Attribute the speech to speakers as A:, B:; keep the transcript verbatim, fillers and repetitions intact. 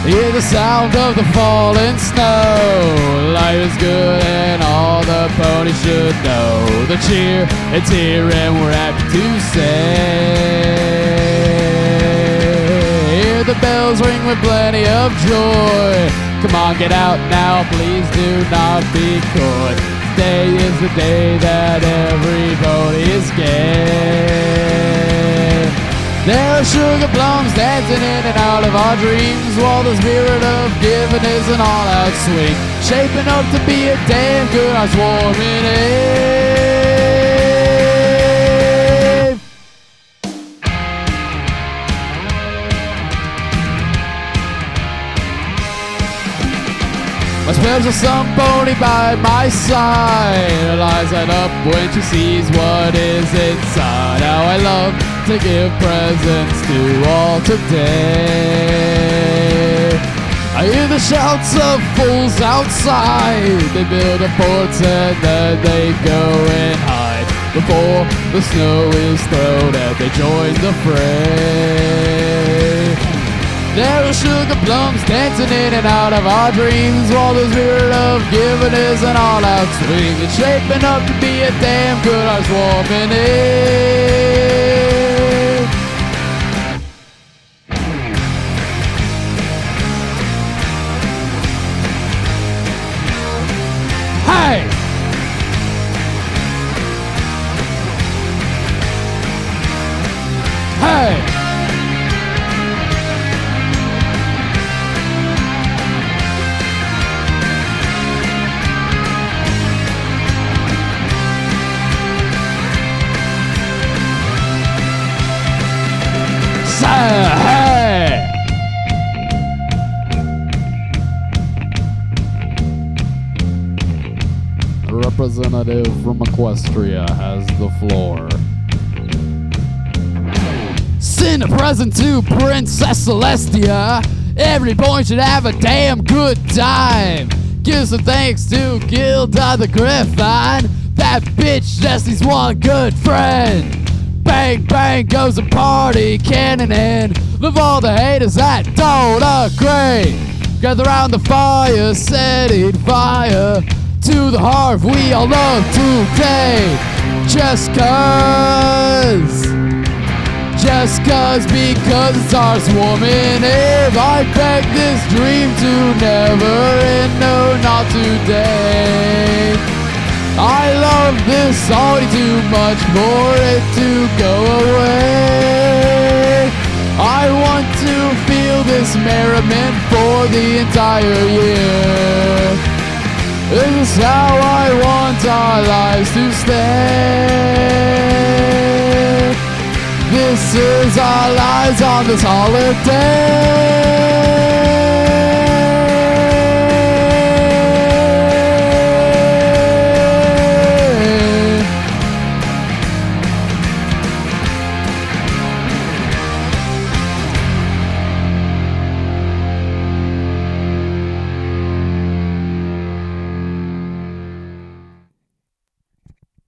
A: Hear the sound of the falling snow. Life is good and all the ponies should know. The cheer, it's here and we're happy to say. Hear the bells ring with plenty of joy. Come on, get out now, please do not be coy. Today is the day that everybody is gay. There are sugar plums dancing in and out of our dreams, while the spirit of giving is an all-out swing, shaping up to be a damn good housewarming eve. My spells are some pony by my side. Her eyes light up when she sees what is inside. How I love to give presents to all today. I hear the shouts of fools outside. They build a fort and then they go and hide before the snow is thrown and they join the fray. There are sugar plums dancing in and out of our dreams, while the spirit of giving is an all-out swing. It's shaping up to be a damn good housewarming eve. Hey! Hey! Hey! A representative from Equestria has the floor. Send a present to Princess Celestia. Every boy should have a damn good time. Give some thanks to Gilda the Griffin. That bitch just needs one good friend. Bang, bang goes a party cannon in. Love all the haters that don't agree. Gather round the fire, setting fire to the hearth we all love today. Just cause, just cause, because it's our swarming eve. I beg this dream to never end, no, not today. I love this song too much for it to go away. I want to feel this merriment for the entire year. This is how I want our lives to stay. This is our lives on this holiday.